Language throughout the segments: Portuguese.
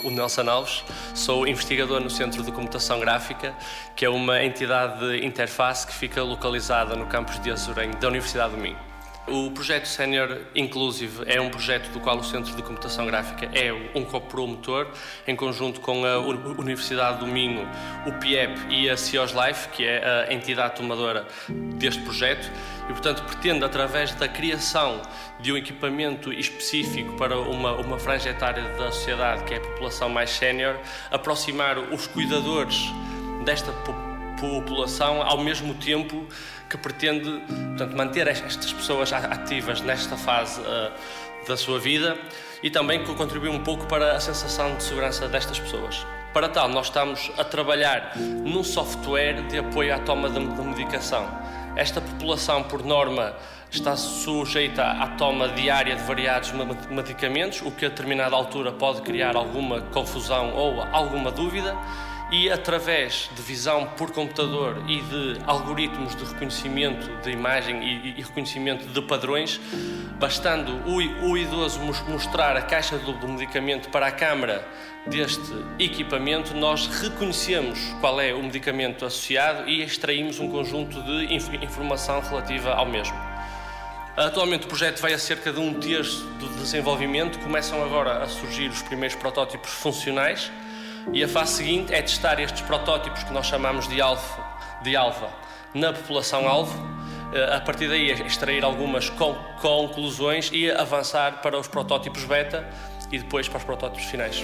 o Nelson Alves, sou investigador no Centro de Computação Gráfica, que é uma entidade de interface que fica localizada no campus de Azurenho da Universidade do Minho. O projeto Sénior Inclusive é um projeto do qual o Centro de Computação Gráfica é um copromotor, em conjunto com a Universidade do Minho, o PIEP e a CIOS Life, que é a entidade tomadora deste projeto, e, portanto, pretende, através da criação de um equipamento específico para uma franja etária da sociedade, que é a população mais sénior, aproximar os cuidadores desta população, ao mesmo tempo que pretende, portanto, manter estas pessoas ativas nesta fase da sua vida e também contribuir um pouco para a sensação de segurança destas pessoas. Para tal, nós estamos a trabalhar num software de apoio à toma de medicação. Esta população, por norma, está sujeita à toma diária de variados medicamentos, o que a determinada altura pode criar alguma confusão ou alguma dúvida, e através de visão por computador e de algoritmos de reconhecimento de imagem e reconhecimento de padrões, bastando o idoso mostrar a caixa do medicamento para a câmara deste equipamento, nós reconhecemos qual é o medicamento associado e extraímos um conjunto de informação relativa ao mesmo. Atualmente o projeto vai a cerca de 1/3 do desenvolvimento, começam agora a surgir os primeiros protótipos funcionais e a fase seguinte é testar estes protótipos que nós chamamos de alfa na população-alvo, a partir daí extrair algumas conclusões e avançar para os protótipos beta e depois para os protótipos finais.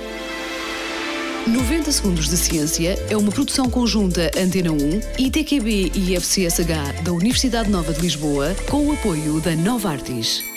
90 Segundos de Ciência é uma produção conjunta Antena 1, ITQB e FCSH da Universidade Nova de Lisboa, com o apoio da Novartis.